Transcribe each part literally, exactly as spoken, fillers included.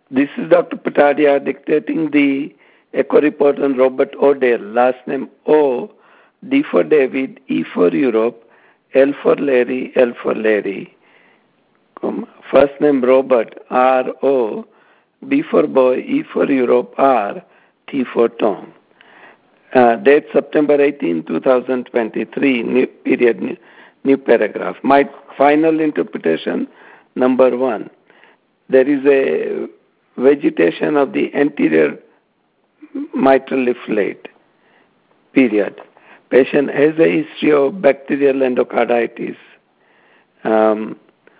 This is Doctor Patadia dictating the echo report on Robert Odell. Last name O, D for David, E for Europe, L for Larry, L for Larry. First name Robert, R O, B for boy, E for Europe, R, T for Tom. Uh, date September eighteenth, twenty twenty-three, new period, new, new paragraph. My final interpretation, number one. There is a vegetation of the anterior mitral leaflet, period. Patient has a history of bacterial endocarditis um,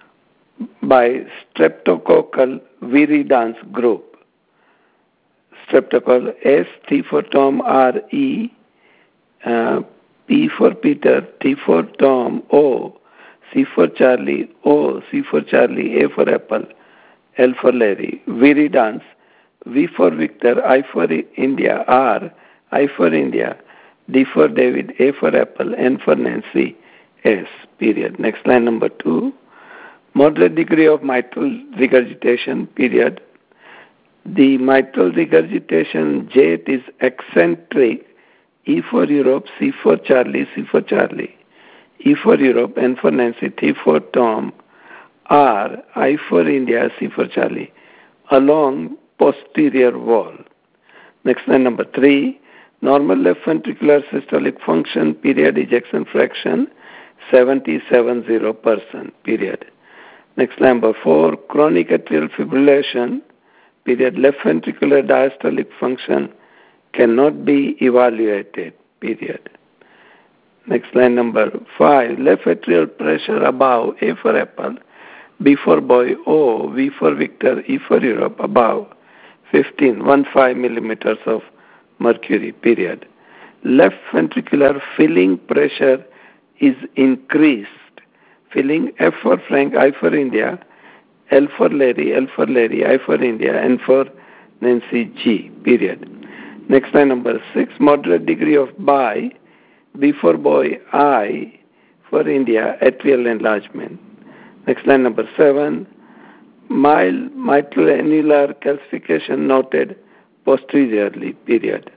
by streptococcal viridans group. Streptococcal S, T for Tom, R, E, uh, P for Peter, T for Tom, O, C for Charlie, O, C for Charlie, A for Apple, L for Larry, viridans, V for Victor, I for India, R, I for India, D for David, A for Apple, N for Nancy, S, period. Next line, number two. Moderate degree of mitral regurgitation, period. The mitral regurgitation jet is eccentric, E for Europe, C for Charlie, C for Charlie, E for Europe, N for Nancy, T for Tom, R, I for India, C for Charlie, along posterior wall. Next line, number three. Normal left ventricular systolic function, period, ejection fraction, seventy-seven percent, period. Next line, number four. Chronic atrial fibrillation, period, left ventricular diastolic function cannot be evaluated, period. Next line, number five. Left atrial pressure above, A for Apple, B for boy, O, V for Victor, E for Europe, above fifteen, fifteen millimeters of mercury, period. Left ventricular filling pressure is increased. Filling, F for Frank, I for India, L for Larry, L for Larry, I for India, N for Nancy, G, period. Next line, number six. Moderate degree of bi, B for boy, I for India, atrial enlargement. Next line, number seven. Mild mitral annular calcification noted posteriorly, period.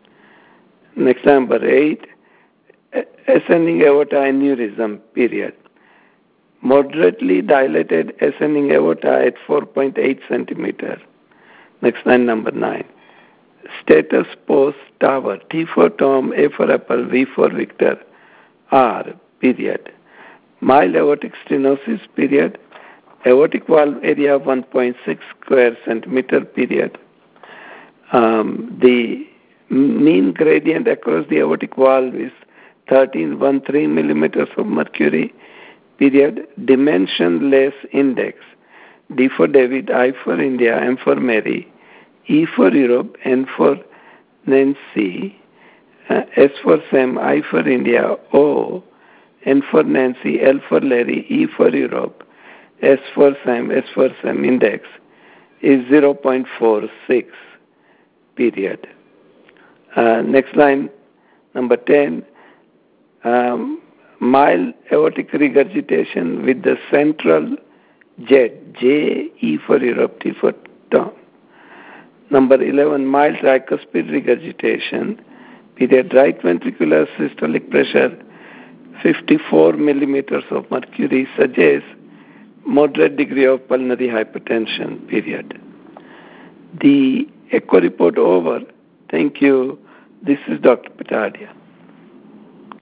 Next line, number eight. Ascending aorta aneurysm, period. Moderately dilated ascending aorta at four point eight centimeters. Next line, number nine. Status post tower, T for Tom, A for Apple, V for Victor, R, period. Mild aortic stenosis, period. Aortic valve area one point six square centimeter, period. Um, the mean gradient across the aortic valve is thirteen point one three millimeters of mercury, period. Dimensionless index, D for David, I for India, M for Mary, E for Europe, N for Nancy, uh, S for Sam, I for India, O, N for Nancy, L for Larry, E for Europe, S for Sam, S for Sam index is zero point four six, period. Uh, next line, number ten. Um, mild aortic regurgitation with the central jet, J, E for Europe, T for Tom. Number eleven, mild tricuspid regurgitation, period, right ventricular systolic pressure, fifty-four millimeters of mercury, suggests moderate degree of pulmonary hypertension, period. The echo report over. Thank you. This is Doctor Patadia.